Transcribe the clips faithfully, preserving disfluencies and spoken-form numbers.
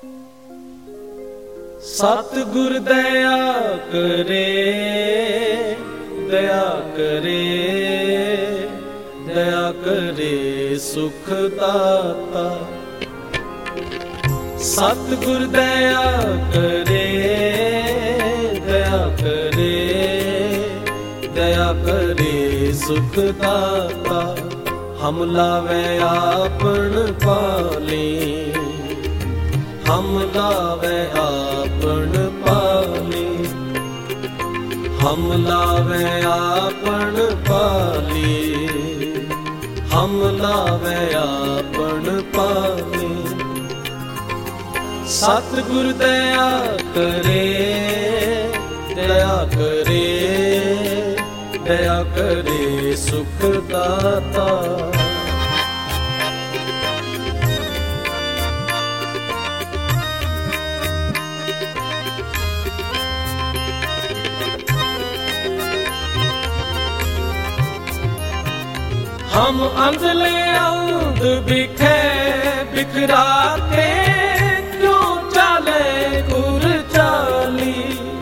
सतगुर दया करे, दया करे, दया करे सुख दाता। सतगुर दया करे, दया करे, दया करे सुख दाता। हम लावे आपन पाले, हम लावे आपन पाले, हम लावे आपन पाले, हम लावे आपन पाले। सतगुर दया करे, दया करे, दया करे सुख दाता। हम अंधले अंध बिखे बिखराते, क्यों चाले गुर चाली।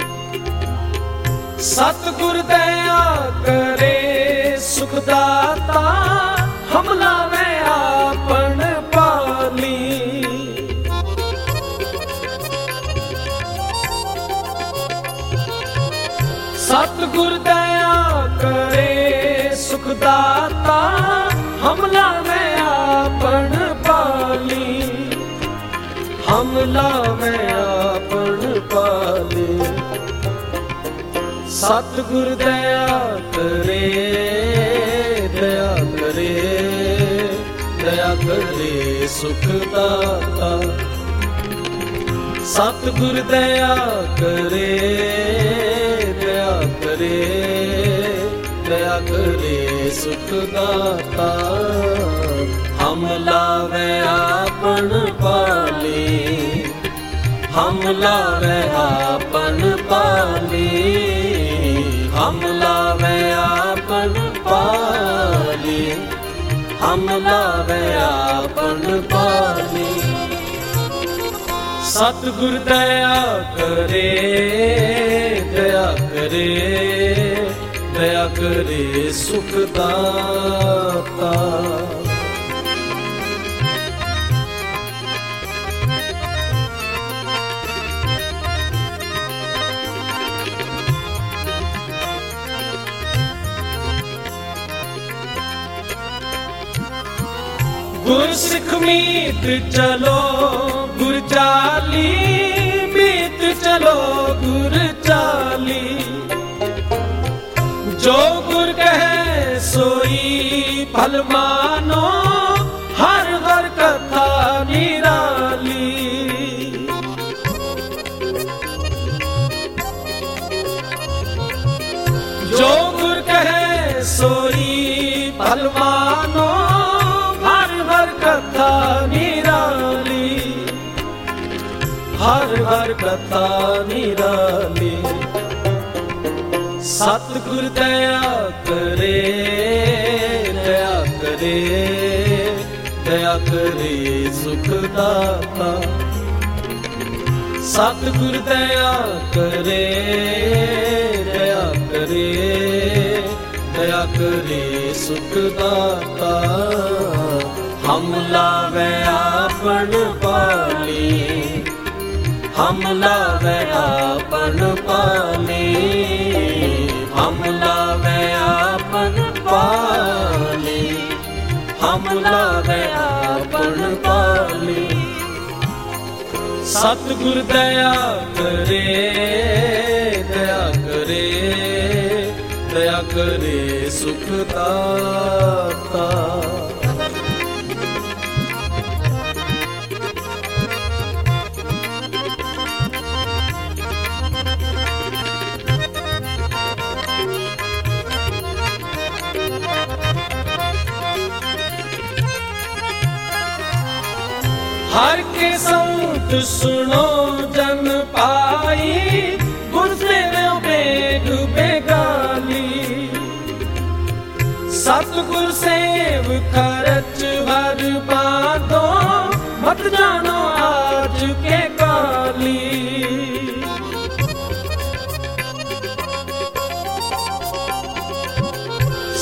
सतगुर दया करे सुख दाता, हम लावे आपन पाली। सतगुर दया करे सुख दाता, हम लावे आपन पाली, हम लावे आपन पाली। सतगुर दया करे, दया करे, दया करे सुख दाता। सतगुर दया करे, दया करे, दया करे सुख दाता। हम लावे आपन पाले, हम लावे आपन पाले, हम लावे आपन पाले, हम लावे आपन पाले। सतगुर दया करे, दया करे, दया करे सुख दाता। गुर सिख मीत चलो गुर चाली, मीत चलो गुर चाली। जो गुर कहे सोई फल मानो, हर हर कथा निराली। जो गुर कहे सोई फल मानो, हर हर कथा निराली, हर हर कथा निराली। सतगुर दया करे, दया करे, दया करे सुख दाता। सतगुर दया करे, दया करे, दया करे सुख दाता। हम लावे आपन पाले, हम लावे आपन पाले, हम लावे आपन पाले, हम लावे आपन पाले। सतगुर दया करे, दया करे, दया करे सुख दाता। हर के संत सुनो जन पाई, गुर सेवे बेग बेगाली। सतगुर सेव खर्च हर बातों, मत जानो आज के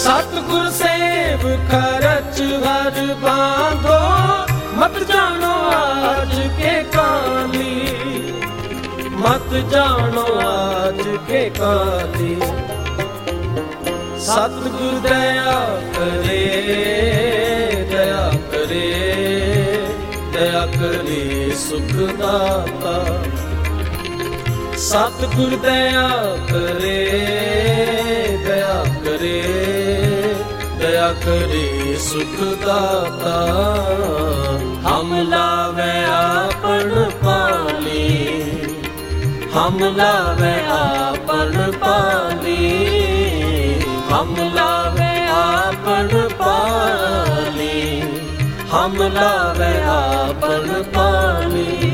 सतगुर सेव खरच हर बांधो, मत जानो आज के काली, मत जानो आज के काली। सतगुर दया करे, दया करे, दया करे सुख दाता। सतगुर दया करे, दया करे, दया करे सुख दाता। हम लावे आपन पाली, हम लावे आपन पाली, हम लावे आपन पाली, हम लावे आपन पाली।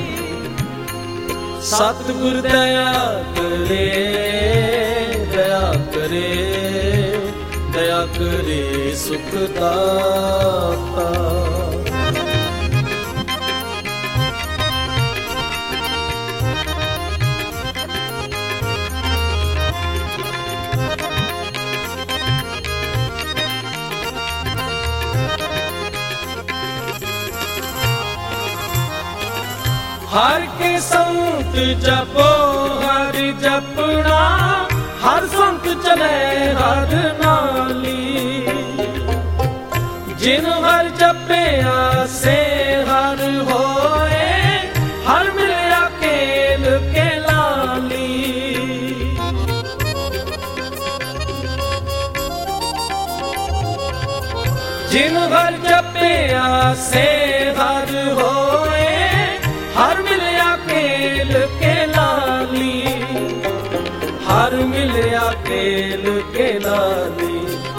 सतगुर दया करे, दया करे, दया करे सुख दाता। हर के संत जपो हर जपना, हर संत चले हर नाली। जिन हर जपिया से हर होए, हर मिलया केल के लाली। जिन हर जपिया से हर होए, हर मिलया केल के लाली, हर मिलया केल के लाली।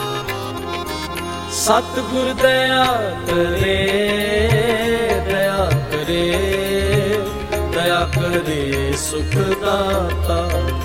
सतगुर दया करे, दया करे, दया करे सुख दाता।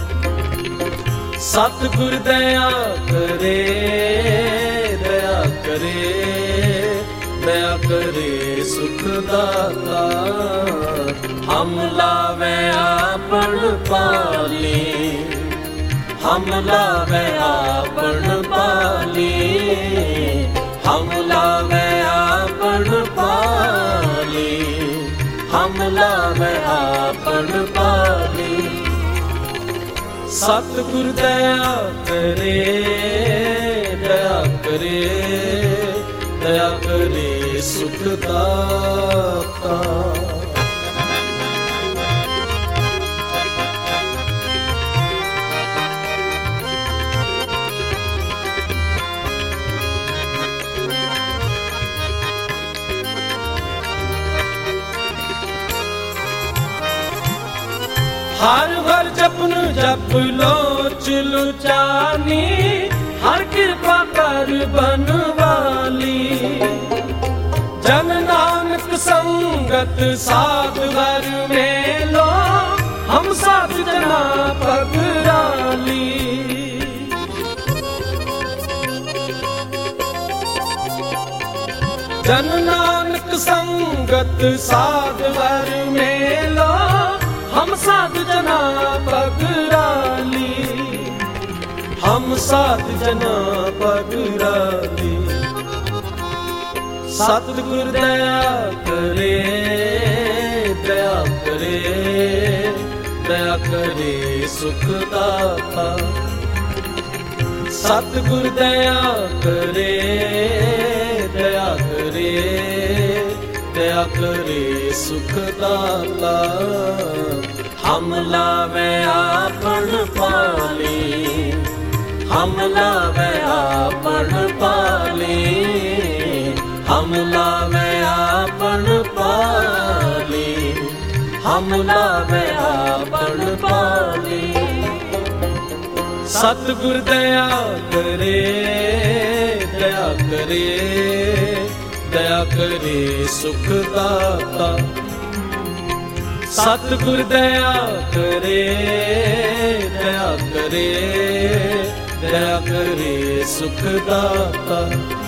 सतगुर दया करे, दया करे, दया करे सुख दाता। हम लावे आपन पाली, हम लावे आपन पाली, हम लावे आपन पाली, हम लावे आपन पाली। सतगुर दया करे, दया करे, दया करे सुख दाता। हर हर जपन जप लोच लुचानी, हर कृपा कर बनवाली। जन नानक संगत साध हर मेलो, हम साध जना पगराली। जन नानक संगत साध हर मेलो, हम साध जना पगराली, हम साध जना पगराली। सतगुर दया करे, दया करे, दया करे सुख दाता। सतगुर दया करे, दया करे, दया करे सुख दाता। हम लावे आपन पाली, हम लावे आपन पाली, हम लावे आपन पाली, हम लावे आपन पाली। सतगुर दया करे, दया करे, दया करे सुख दाता। सतगुर दया करे, दया करे, दया करे सुख दाता।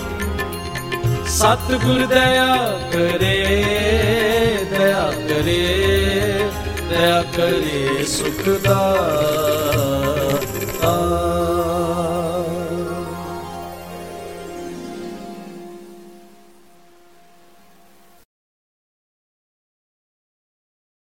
सतगुर दया करे, दया करे, दया करे सुख दाता।